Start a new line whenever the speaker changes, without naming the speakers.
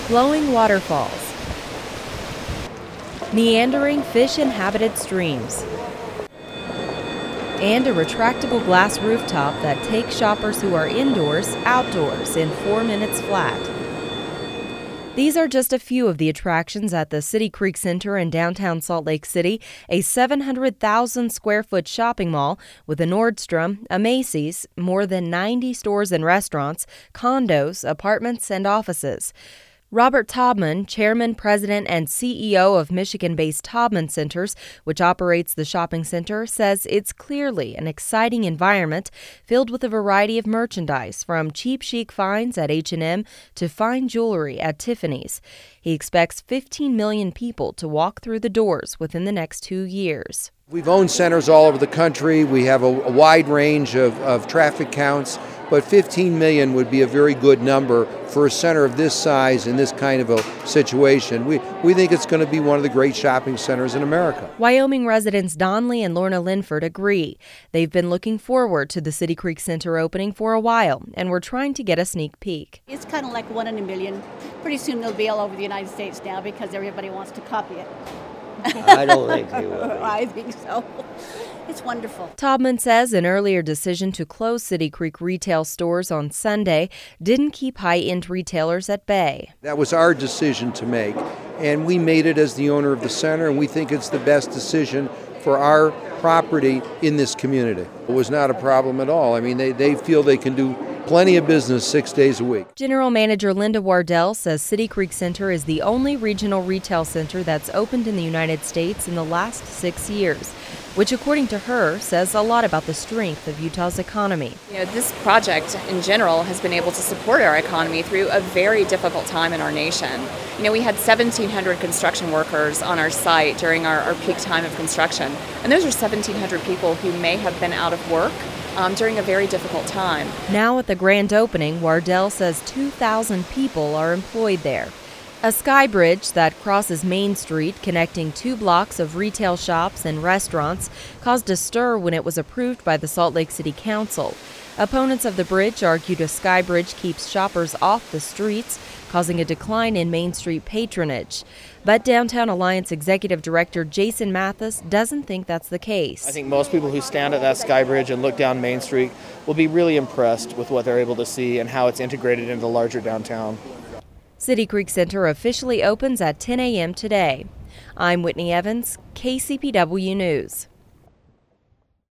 flowing waterfalls, meandering fish-inhabited streams, and a retractable glass rooftop that takes shoppers who are indoors outdoors in 4 minutes flat. These are just a few of the attractions at the City Creek Center in downtown Salt Lake City, a 700,000 square foot shopping mall with a Nordstrom, a Macy's, more than 90 stores and restaurants, condos, apartments, and offices. Robert Taubman, chairman, president, and CEO of Michigan-based Taubman Centers, which operates the shopping center, says it's clearly an exciting environment filled with a variety of merchandise, from cheap chic finds at H&M to fine jewelry at Tiffany's. He expects 15 million people to walk through the doors within the next 2 years.
We've owned centers all over the country. We have a wide range of traffic counts, but 15 million would be a very good number for a center of this size in this kind of a situation. We think it's going to be one of the great shopping centers in America.
Wyoming residents Don Lee and Lorna Linford agree. They've been looking forward to the City Creek Center opening for a while, and we're trying to get a sneak peek.
It's kind of like one in a million. Pretty soon they'll be all over the United States now because everybody wants to copy it.
I don't think they will.
I think so. It's wonderful.
Taubman says an earlier decision to close City Creek retail stores on Sunday didn't keep high-end retailers at bay.
That was our decision to make, and we made it as the owner of the center, and we think it's the best decision for our property in this community. It was not a problem at all. I mean, they feel they can do plenty of business 6 days a week.
General Manager Linda Wardell says City Creek Center is the only regional retail center that's opened in the United States in the last 6 years, which, according to her, says a lot about the strength of Utah's economy.
This project in general has been able to support our economy through a very difficult time in our nation. We had 1,700 construction workers on our site during our peak time of construction, and those are 1,700 people who may have been out of work during a very difficult time.
Now at the grand opening, Wardell says 2,000 people are employed there. A sky bridge that crosses Main Street, connecting 2 blocks of retail shops and restaurants, caused a stir when it was approved by the Salt Lake City Council. Opponents of the bridge argued a sky bridge keeps shoppers off the streets, causing a decline in Main Street patronage. But Downtown Alliance Executive Director Jason Mathis doesn't think that's the case.
I think most people who stand at that sky bridge and look down Main Street will be really impressed with what they're able to see and how it's integrated into the larger downtown.
City Creek Center officially opens at 10 a.m. today. I'm Whitney Evans, KCPW News.